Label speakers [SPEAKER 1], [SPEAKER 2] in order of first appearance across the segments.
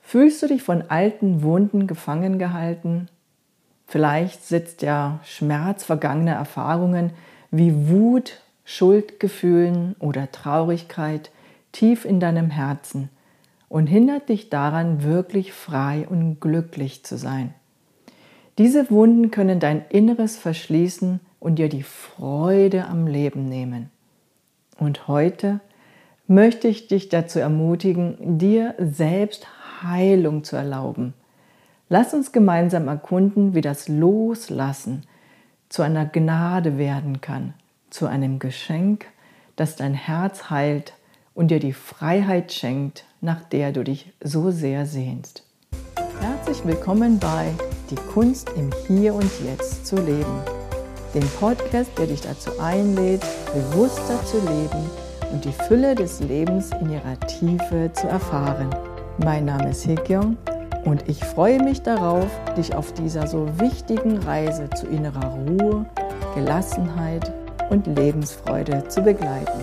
[SPEAKER 1] Fühlst du dich von alten Wunden gefangen gehalten? Vielleicht sitzt ja Schmerz vergangener Erfahrungen wie Wut, Schuldgefühlen oder Traurigkeit tief in deinem Herzen und hindert dich daran, wirklich frei und glücklich zu sein. Diese Wunden können dein Inneres verschließen und dir die Freude am Leben nehmen. Und heute möchte ich dich dazu ermutigen, dir selbst Heilung zu erlauben. Lass uns gemeinsam erkunden, wie das Loslassen zu einer Gnade werden kann, zu einem Geschenk, das dein Herz heilt und dir die Freiheit schenkt, nach der du dich so sehr sehnst. Herzlich willkommen bei Die Kunst im Hier und Jetzt zu leben, dem Podcast, der dich dazu einlädt, bewusster zu leben und die Fülle des Lebens in ihrer Tiefe zu erfahren. Mein Name ist Hyekyung und ich freue mich darauf, dich auf dieser so wichtigen Reise zu innerer Ruhe, Gelassenheit und Lebensfreude zu begleiten.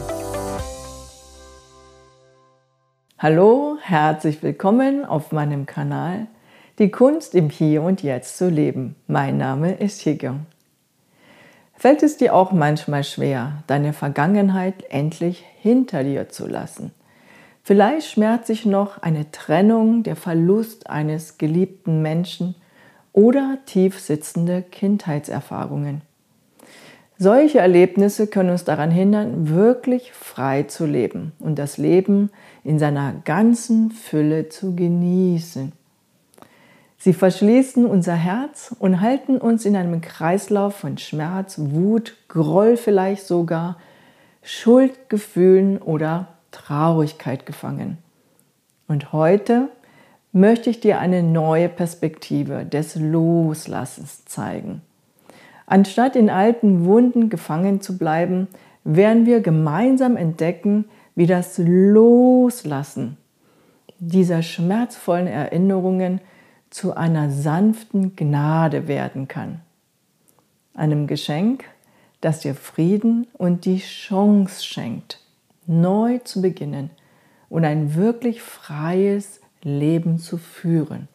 [SPEAKER 1] Hallo, herzlich willkommen auf meinem Kanal Die Kunst im Hier und Jetzt zu leben. Mein Name ist Hyekyung. Fällt es dir auch manchmal schwer, deine Vergangenheit endlich hinter dir zu lassen? Vielleicht schmerzt dich noch eine Trennung, der Verlust eines geliebten Menschen oder tief sitzende Kindheitserfahrungen. Solche Erlebnisse können uns daran hindern, wirklich frei zu leben und das Leben in seiner ganzen Fülle zu genießen. Sie verschließen unser Herz und halten uns in einem Kreislauf von Schmerz, Wut, Groll vielleicht sogar, Schuldgefühlen oder Traurigkeit gefangen. Und heute möchte ich dir eine neue Perspektive des Loslassens zeigen. Anstatt in alten Wunden gefangen zu bleiben, werden wir gemeinsam entdecken, wie das Loslassen dieser schmerzvollen Erinnerungen zu einer sanften Gnade werden kann. Einem Geschenk, das dir Frieden und die Chance schenkt, neu zu beginnen und ein wirklich freies Leben zu führen.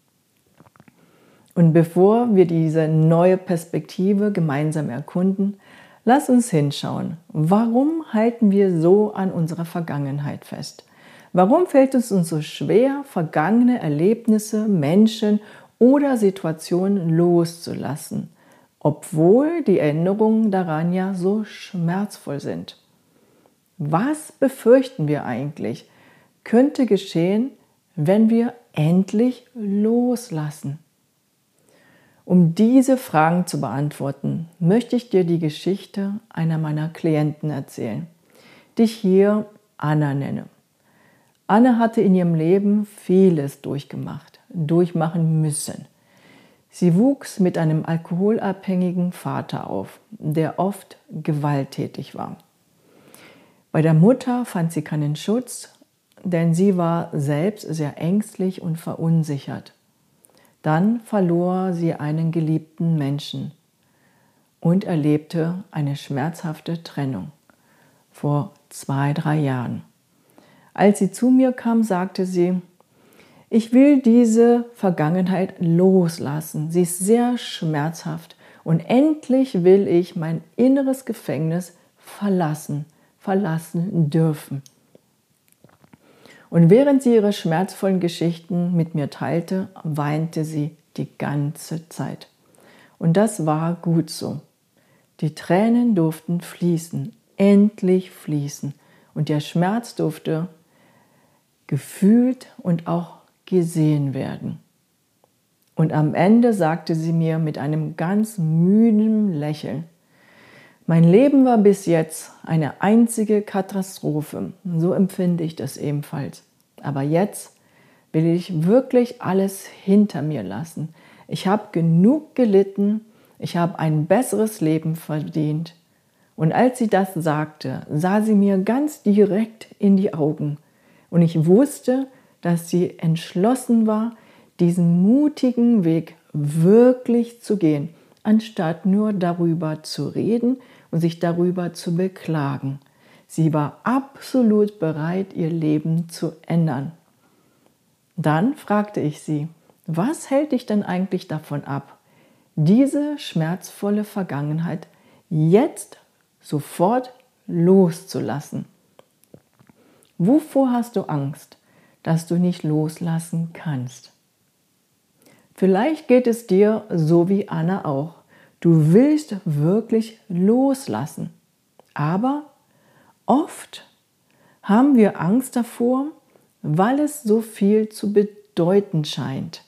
[SPEAKER 1] Und bevor wir diese neue Perspektive gemeinsam erkunden, lass uns hinschauen, warum halten wir so an unserer Vergangenheit fest? Warum fällt es uns so schwer, vergangene Erlebnisse, Menschen oder Situationen loszulassen, obwohl die Erinnerungen daran ja so schmerzvoll sind? Was befürchten wir eigentlich, könnte geschehen, wenn wir endlich loslassen? Um diese Fragen zu beantworten, möchte ich dir die Geschichte einer meiner Klienten erzählen, die ich hier Anna nenne. Anna hatte in ihrem Leben vieles durchmachen müssen. Sie wuchs mit einem alkoholabhängigen Vater auf, der oft gewalttätig war. Bei der Mutter fand sie keinen Schutz, denn sie war selbst sehr ängstlich und verunsichert. Dann verlor sie einen geliebten Menschen und erlebte eine schmerzhafte Trennung vor 2-3 Jahren. Als sie zu mir kam, sagte sie: Ich will diese Vergangenheit loslassen. Sie ist sehr schmerzhaft und endlich will ich mein inneres Gefängnis verlassen dürfen. Und während sie ihre schmerzvollen Geschichten mit mir teilte, weinte sie die ganze Zeit. Und das war gut so. Die Tränen durften fließen, endlich fließen. Und der Schmerz durfte gefühlt und auch gesehen werden. Und am Ende sagte sie mir mit einem ganz müden Lächeln: Mein Leben war bis jetzt eine einzige Katastrophe, so empfinde ich das ebenfalls. Aber jetzt will ich wirklich alles hinter mir lassen. Ich habe genug gelitten, ich habe ein besseres Leben verdient. Und als sie das sagte, sah sie mir ganz direkt in die Augen. Und ich wusste, dass sie entschlossen war, diesen mutigen Weg wirklich zu gehen, anstatt nur darüber zu reden und sich darüber zu beklagen. Sie war absolut bereit, ihr Leben zu ändern. Dann fragte ich sie, was hält dich denn eigentlich davon ab, diese schmerzvolle Vergangenheit jetzt sofort loszulassen? Wovor hast du Angst, dass du nicht loslassen kannst? Vielleicht geht es dir so wie Anna auch. Du willst wirklich loslassen, aber oft haben wir Angst davor, weil es so viel zu bedeuten scheint.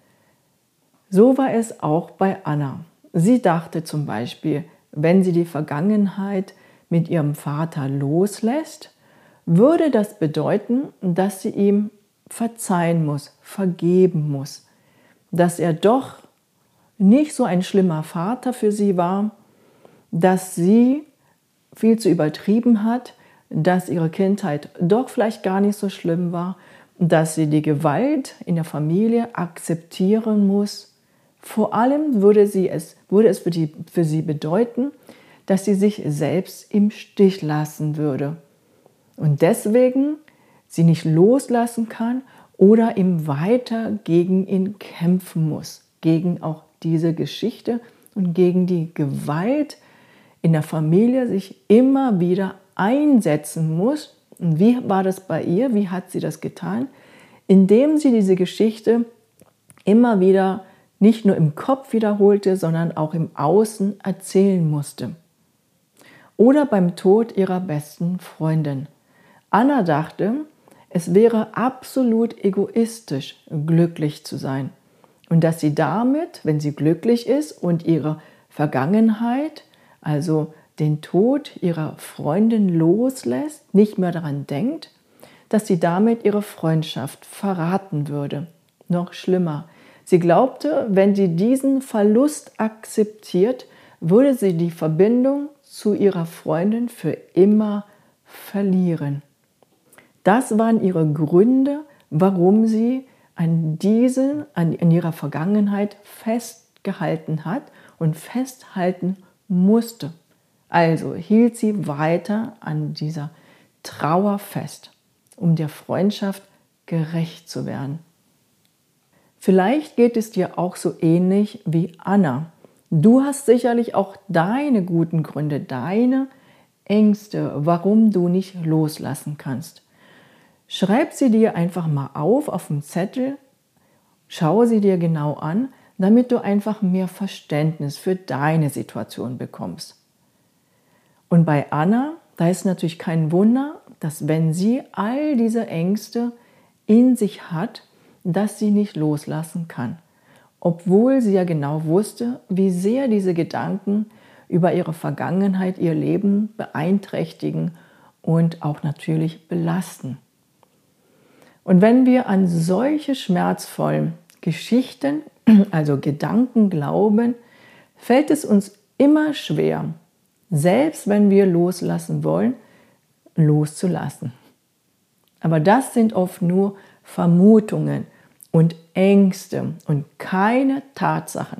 [SPEAKER 1] So war es auch bei Anna. Sie dachte zum Beispiel, wenn sie die Vergangenheit mit ihrem Vater loslässt, würde das bedeuten, dass sie ihm verzeihen muss, vergeben muss, dass er doch nicht so ein schlimmer Vater für sie war, dass sie viel zu übertrieben hat, dass ihre Kindheit doch vielleicht gar nicht so schlimm war, dass sie die Gewalt in der Familie akzeptieren muss. Vor allem würde es für sie bedeuten, dass sie sich selbst im Stich lassen würde und deswegen sie nicht loslassen kann oder ihm weiter gegen ihn kämpfen muss, gegen auch diese Geschichte und gegen die Gewalt in der Familie sich immer wieder einsetzen muss. Und wie war das bei ihr? Wie hat sie das getan? Indem sie diese Geschichte immer wieder nicht nur im Kopf wiederholte, sondern auch im Außen erzählen musste. Oder beim Tod ihrer besten Freundin. Anna dachte, es wäre absolut egoistisch, glücklich zu sein. Und dass sie damit, wenn sie glücklich ist und ihre Vergangenheit, also den Tod ihrer Freundin loslässt, nicht mehr daran denkt, dass sie damit ihre Freundschaft verraten würde. Noch schlimmer, sie glaubte, wenn sie diesen Verlust akzeptiert, würde sie die Verbindung zu ihrer Freundin für immer verlieren. Das waren ihre Gründe, warum sie an ihrer Vergangenheit festgehalten hat und festhalten musste. Also hielt sie weiter an dieser Trauer fest, um der Freundschaft gerecht zu werden. Vielleicht geht es dir auch so ähnlich wie Anna. Du hast sicherlich auch deine guten Gründe, deine Ängste, warum du nicht loslassen kannst. Schreib sie dir einfach mal auf dem Zettel, schau sie dir genau an, damit du einfach mehr Verständnis für deine Situation bekommst. Und bei Anna, da ist natürlich kein Wunder, dass wenn sie all diese Ängste in sich hat, dass sie nicht loslassen kann. Obwohl sie ja genau wusste, wie sehr diese Gedanken über ihre Vergangenheit ihr Leben beeinträchtigen und auch natürlich belasten. Und wenn wir an solche schmerzvollen Geschichten, also Gedanken glauben, fällt es uns immer schwer, selbst wenn wir loslassen wollen, loszulassen. Aber das sind oft nur Vermutungen und Ängste und keine Tatsachen.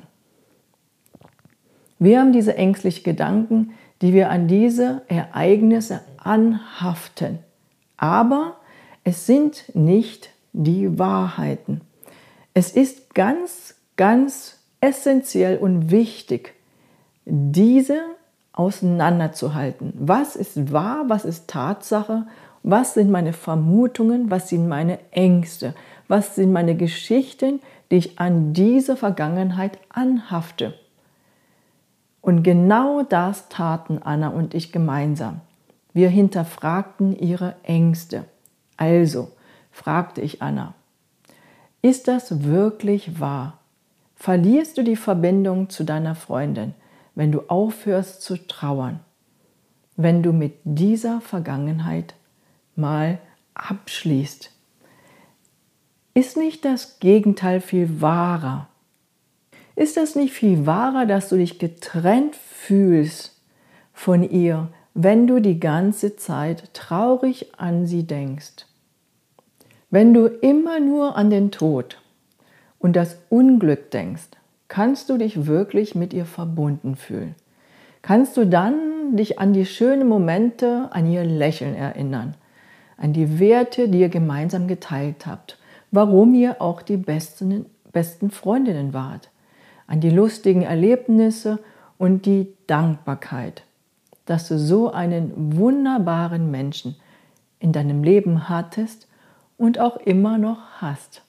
[SPEAKER 1] Wir haben diese ängstlichen Gedanken, die wir an diese Ereignisse anhaften. Aber es sind nicht die Wahrheiten. Es ist ganz, ganz essentiell und wichtig, diese auseinanderzuhalten. Was ist wahr, was ist Tatsache, was sind meine Vermutungen, was sind meine Ängste, was sind meine Geschichten, die ich an diese Vergangenheit anhafte. Und genau das taten Anna und ich gemeinsam. Wir hinterfragten ihre Ängste. Also fragte ich Anna, ist das wirklich wahr? Verlierst du die Verbindung zu deiner Freundin, wenn du aufhörst zu trauern? Wenn du mit dieser Vergangenheit mal abschließt? Ist nicht das Gegenteil viel wahrer? Ist das nicht viel wahrer, dass du dich getrennt fühlst von ihr, wenn du die ganze Zeit traurig an sie denkst? Wenn du immer nur an den Tod und das Unglück denkst, kannst du dich wirklich mit ihr verbunden fühlen? Kannst du dann dich an die schönen Momente, an ihr Lächeln erinnern, an die Werte, die ihr gemeinsam geteilt habt, warum ihr auch die besten Freundinnen wart, an die lustigen Erlebnisse und die Dankbarkeit, dass du so einen wunderbaren Menschen in deinem Leben hattest und auch immer noch hast.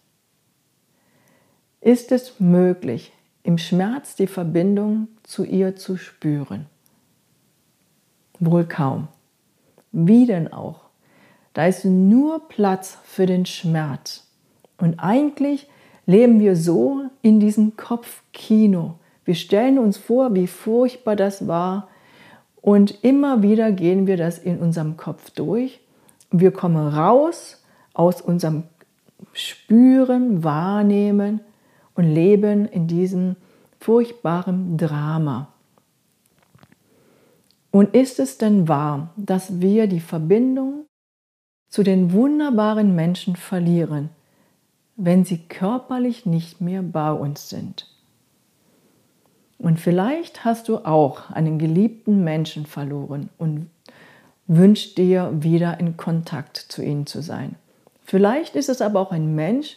[SPEAKER 1] Ist es möglich, im Schmerz die Verbindung zu ihr zu spüren? Wohl kaum. Wie denn auch? Da ist nur Platz für den Schmerz. Und eigentlich leben wir so in diesem Kopfkino. Wir stellen uns vor, wie furchtbar das war. Und immer wieder gehen wir das in unserem Kopf durch. Und wir kommen raus aus unserem Spüren, Wahrnehmen und leben in diesem furchtbaren Drama. Und ist es denn wahr, dass wir die Verbindung zu den wunderbaren Menschen verlieren, wenn sie körperlich nicht mehr bei uns sind? Und vielleicht hast du auch einen geliebten Menschen verloren und wünschst dir wieder in Kontakt zu ihnen zu sein. Vielleicht ist es aber auch ein Mensch,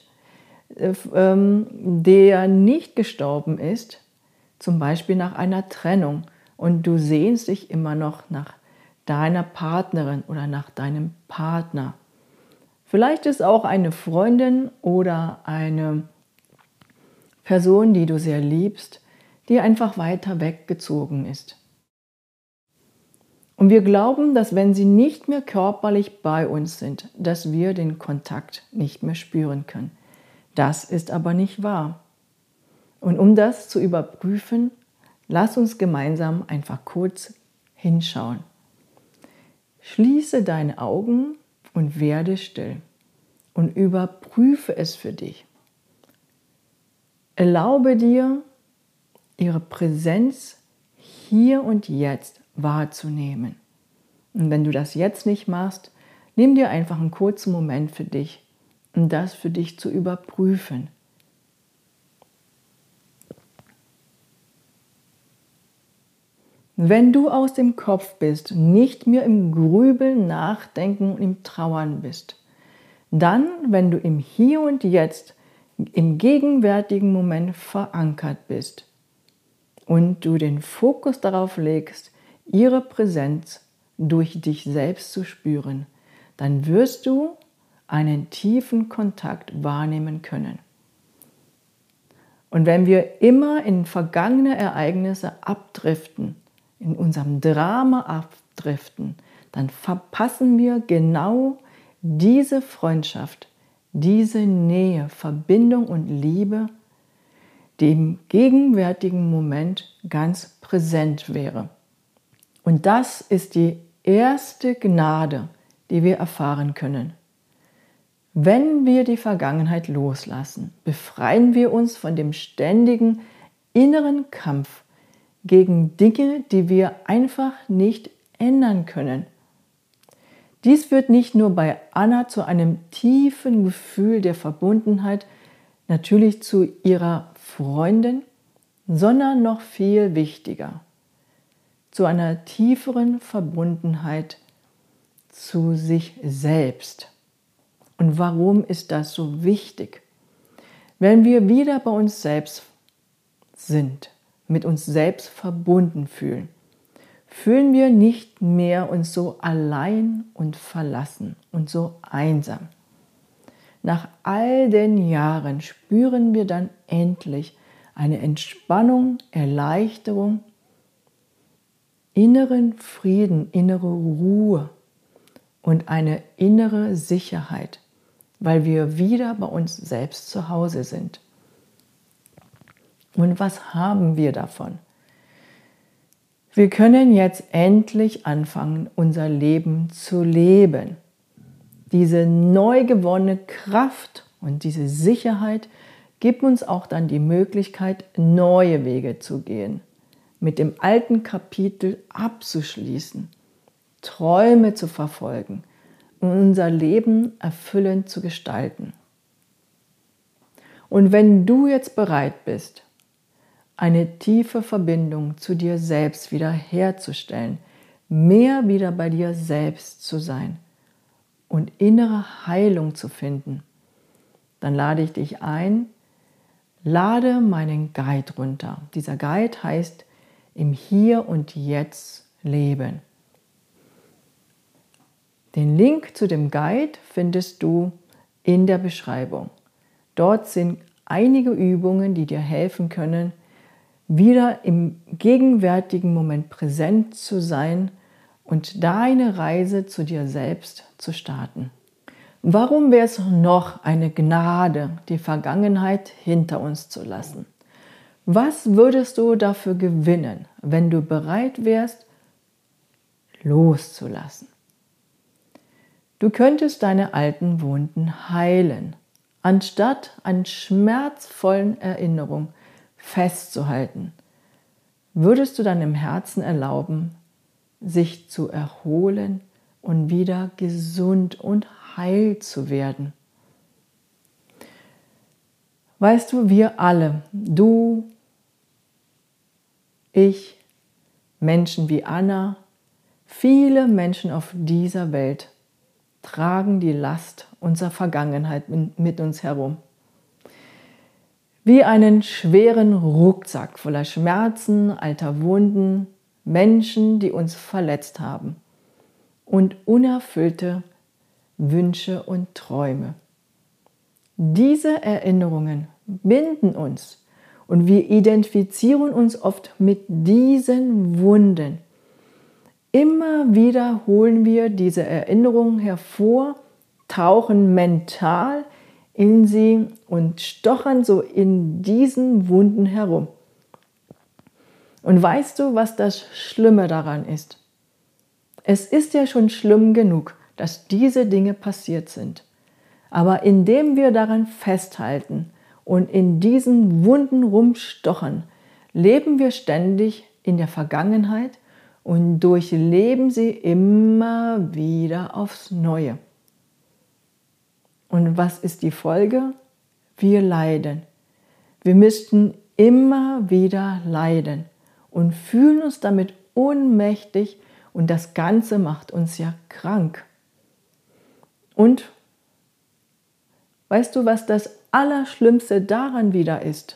[SPEAKER 1] der nicht gestorben ist, zum Beispiel nach einer Trennung, und du sehnst dich immer noch nach deiner Partnerin oder nach deinem Partner. Vielleicht ist auch eine Freundin oder eine Person, die du sehr liebst, die einfach weiter weggezogen ist. Und wir glauben, dass wenn sie nicht mehr körperlich bei uns sind, dass wir den Kontakt nicht mehr spüren können. Das ist aber nicht wahr. Und um das zu überprüfen, lass uns gemeinsam einfach kurz hinschauen. Schließe deine Augen und werde still und überprüfe es für dich. Erlaube dir, ihre Präsenz hier und jetzt wahrzunehmen. Und wenn du das jetzt nicht machst, nimm dir einfach einen kurzen Moment für dich, um das für dich zu überprüfen. Wenn du aus dem Kopf bist, nicht mehr im Grübeln, Nachdenken und im Trauern bist, dann, wenn du im Hier und Jetzt, im gegenwärtigen Moment verankert bist und du den Fokus darauf legst, ihre Präsenz durch dich selbst zu spüren, dann wirst du einen tiefen Kontakt wahrnehmen können. Und wenn wir immer in vergangene Ereignisse abdriften, in unserem Drama abdriften, dann verpassen wir genau diese Freundschaft, diese Nähe, Verbindung und Liebe, die im gegenwärtigen Moment ganz präsent wäre. Und das ist die erste Gnade, die wir erfahren können. Wenn wir die Vergangenheit loslassen, befreien wir uns von dem ständigen inneren Kampf gegen Dinge, die wir einfach nicht ändern können. Dies führt nicht nur bei Anna zu einem tiefen Gefühl der Verbundenheit, natürlich zu ihrer Freundin, sondern noch viel wichtiger, zu einer tieferen Verbundenheit zu sich selbst. Und warum ist das so wichtig? Wenn wir wieder bei uns selbst sind, mit uns selbst verbunden fühlen, fühlen wir nicht mehr uns so allein und verlassen und so einsam. Nach all den Jahren spüren wir dann endlich eine Entspannung, Erleichterung, inneren Frieden, innere Ruhe und eine innere Sicherheit, weil wir wieder bei uns selbst zu Hause sind. Und was haben wir davon? Wir können jetzt endlich anfangen, unser Leben zu leben. Diese neu gewonnene Kraft und diese Sicherheit gibt uns auch dann die Möglichkeit, neue Wege zu gehen, mit dem alten Kapitel abzuschließen, Träume zu verfolgen und unser Leben erfüllend zu gestalten. Und wenn du jetzt bereit bist, eine tiefe Verbindung zu dir selbst wieder herzustellen, mehr wieder bei dir selbst zu sein und innere Heilung zu finden, dann lade ich dich ein, lade meinen Guide runter. Dieser Guide heißt im Hier und Jetzt leben. Den Link zu dem Guide findest du in der Beschreibung. Dort sind einige Übungen, die dir helfen können, wieder im gegenwärtigen Moment präsent zu sein und deine Reise zu dir selbst zu starten. Warum wäre es noch eine Gnade, die Vergangenheit hinter uns zu lassen? Was würdest du dafür gewinnen, wenn du bereit wärst, loszulassen? Du könntest deine alten Wunden heilen, anstatt an schmerzvollen Erinnerungen festzuhalten. Würdest du deinem Herzen erlauben, sich zu erholen und wieder gesund und heil zu werden? Weißt du, wir alle, du, ich, Menschen wie Anna, viele Menschen auf dieser Welt tragen die Last unserer Vergangenheit mit uns herum. Wie einen schweren Rucksack voller Schmerzen, alter Wunden, Menschen, die uns verletzt haben und unerfüllte Wünsche und Träume. Diese Erinnerungen binden uns und wir identifizieren uns oft mit diesen Wunden. Immer wieder holen wir diese Erinnerungen hervor, tauchen mental in sie und stochern so in diesen Wunden herum. Und weißt du, was das Schlimme daran ist? Es ist ja schon schlimm genug, dass diese Dinge passiert sind. Aber indem wir daran festhalten und in diesen Wunden rumstochern, leben wir ständig in der Vergangenheit und durchleben sie immer wieder aufs Neue. Und was ist die Folge? Wir leiden. Wir müssten immer wieder leiden und fühlen uns damit ohnmächtig und das Ganze macht uns ja krank. Und weißt du, was das Allerschlimmste daran wieder ist?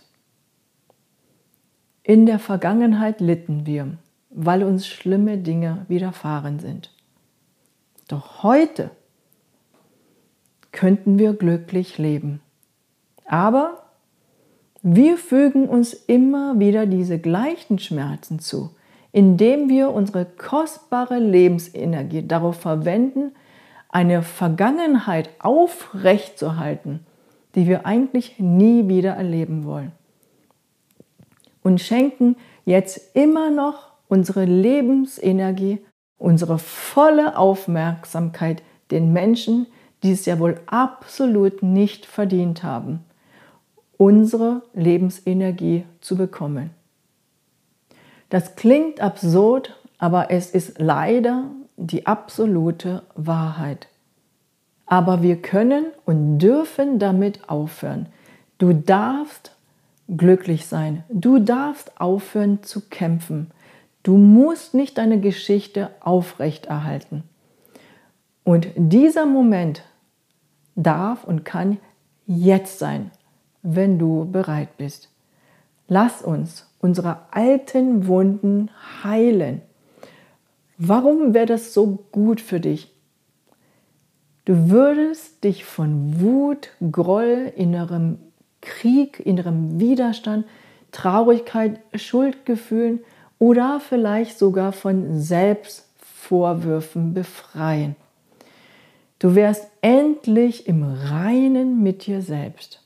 [SPEAKER 1] In der Vergangenheit litten wir, weil uns schlimme Dinge widerfahren sind. Doch heute könnten wir glücklich leben. Aber wir fügen uns immer wieder diese gleichen Schmerzen zu, indem wir unsere kostbare Lebensenergie darauf verwenden, eine Vergangenheit aufrechtzuerhalten, die wir eigentlich nie wieder erleben wollen. Und schenken jetzt immer noch unsere Lebensenergie, unsere volle Aufmerksamkeit den Menschen, die es ja wohl absolut nicht verdient haben, unsere Lebensenergie zu bekommen. Das klingt absurd, aber es ist leider die absolute Wahrheit. Aber wir können und dürfen damit aufhören. Du darfst glücklich sein. Du darfst aufhören zu kämpfen. Du musst nicht deine Geschichte aufrechterhalten. Und dieser Moment darf und kann jetzt sein, wenn du bereit bist. Lass uns unsere alten Wunden heilen. Warum wäre das so gut für dich? Du würdest dich von Wut, Groll, innerem Krieg, innerem Widerstand, Traurigkeit, Schuldgefühlen oder vielleicht sogar von Selbstvorwürfen befreien. Du wärst endlich im Reinen mit dir selbst.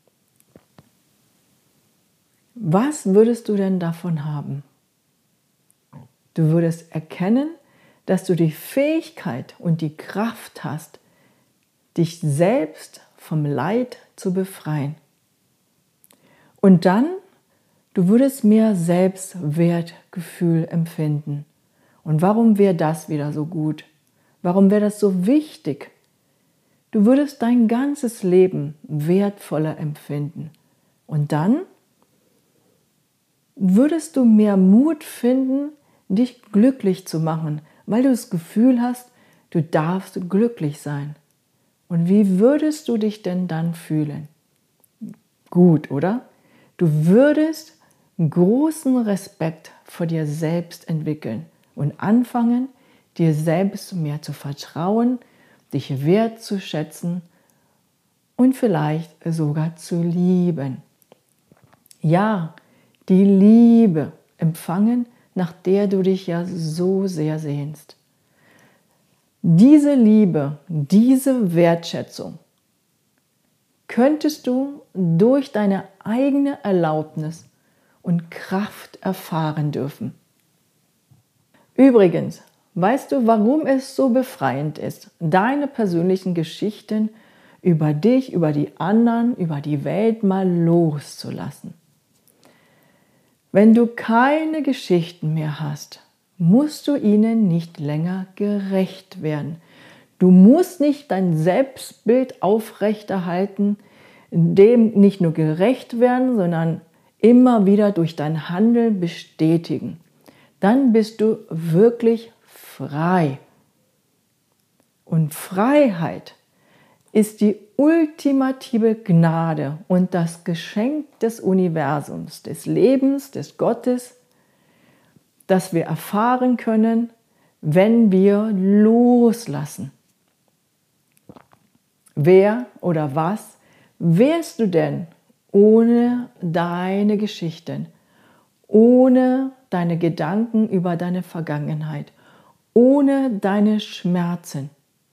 [SPEAKER 1] Was würdest du denn davon haben? Du würdest erkennen, dass du die Fähigkeit und die Kraft hast, dich selbst vom Leid zu befreien. Und dann, du würdest mehr Selbstwertgefühl empfinden. Und warum wäre das wieder so gut? Warum wäre das so wichtig? Du würdest dein ganzes Leben wertvoller empfinden. Und dann würdest du mehr Mut finden, dich glücklich zu machen, weil du das Gefühl hast, du darfst glücklich sein. Und wie würdest du dich denn dann fühlen? gut, oder? Du würdest großen Respekt vor dir selbst entwickeln und anfangen, dir selbst mehr zu vertrauen, dich wertzuschätzen und vielleicht sogar zu lieben. Ja, die Liebe empfangen, nach der du dich ja so sehr sehnst. Diese Liebe, diese Wertschätzung könntest du durch deine eigene Erlaubnis und Kraft erfahren dürfen. Übrigens, weißt du, warum es so befreiend ist, deine persönlichen Geschichten über dich, über die anderen, über die Welt mal loszulassen? Wenn du keine Geschichten mehr hast, musst du ihnen nicht länger gerecht werden. Du musst nicht dein Selbstbild aufrechterhalten, dem nicht nur gerecht werden, sondern immer wieder durch dein Handeln bestätigen. Dann bist du wirklich frei. Und Freiheit ist die ultimative Gnade und das Geschenk des Universums, des Lebens, des Gottes, das wir erfahren können, wenn wir loslassen. Wer oder was wärst du denn ohne deine Geschichten, ohne deine Gedanken über deine Vergangenheit, ohne deine Schmerzen?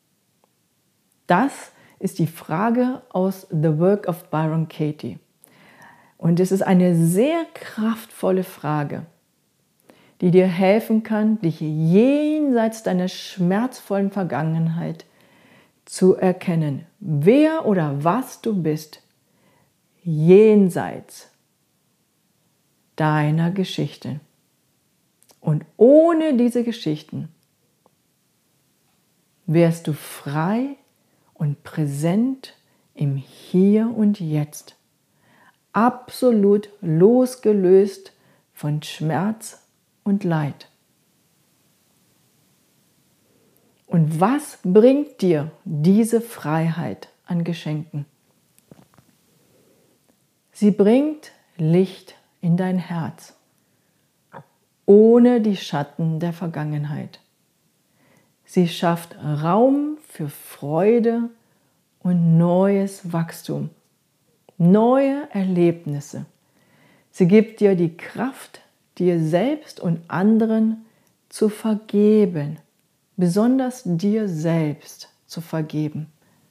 [SPEAKER 1] Das ist die Frage aus The Work of Byron Katie. Und es ist eine sehr kraftvolle Frage, die dir helfen kann, dich jenseits deiner schmerzvollen Vergangenheit zu erkennen, wer oder was du bist, jenseits deiner Geschichten. Und ohne diese Geschichten wärst du frei und präsent im Hier und Jetzt, absolut losgelöst von Schmerz und Leid. Und was bringt dir diese Freiheit an Geschenken? Sie bringt Licht in dein Herz, ohne die Schatten der Vergangenheit. Sie schafft Raum für Freude und neues Wachstum, neue Erlebnisse. Sie gibt dir die Kraft, dir selbst und anderen zu vergeben, besonders dir selbst zu vergeben,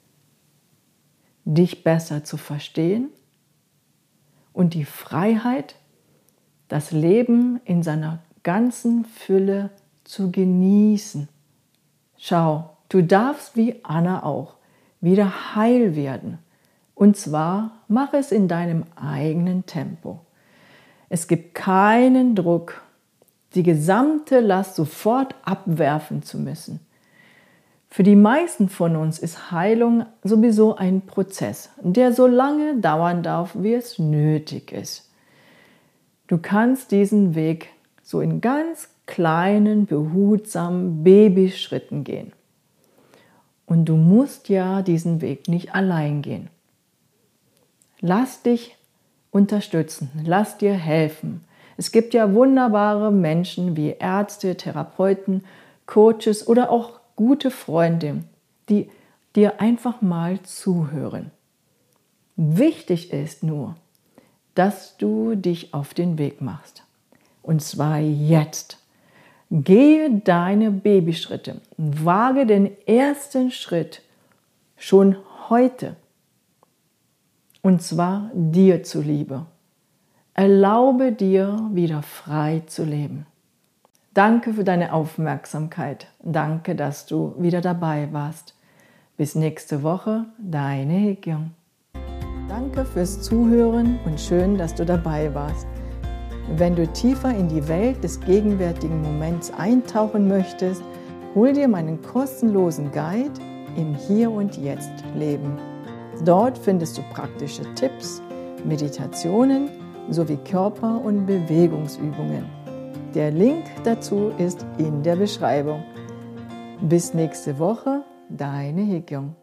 [SPEAKER 1] dich besser zu verstehen und die Freiheit, das Leben in seiner ganzen Fülle zu genießen. Schau, du darfst wie Anna auch wieder heil werden. Und zwar mach es in deinem eigenen Tempo. Es gibt keinen Druck, die gesamte Last sofort abwerfen zu müssen. Für die meisten von uns ist Heilung sowieso ein Prozess, der so lange dauern darf, wie es nötig ist. Du kannst diesen Weg so in ganz kleinen, behutsamen Babyschritten gehen. Und du musst ja diesen Weg nicht allein gehen. Lass dich unterstützen, lass dir helfen. Es gibt ja wunderbare Menschen wie Ärzte, Therapeuten, Coaches oder auch gute Freunde, die dir einfach mal zuhören. Wichtig ist nur, dass du dich auf den Weg machst. Und zwar jetzt. Gehe deine Babyschritte. Wage den ersten Schritt schon heute. Und zwar dir zuliebe. Erlaube dir, wieder frei zu leben. Danke für deine Aufmerksamkeit. Danke, dass du wieder dabei warst. Bis nächste Woche, deine Hee-kyung. Danke fürs Zuhören und schön, dass du dabei warst. Wenn du tiefer in die Welt des gegenwärtigen Moments eintauchen möchtest, hol dir meinen kostenlosen Guide im Hier und Jetzt Leben. Dort findest du praktische Tipps, Meditationen sowie Körper- und Bewegungsübungen. Der Link dazu ist in der Beschreibung. Bis nächste Woche, deine Hee-kyung.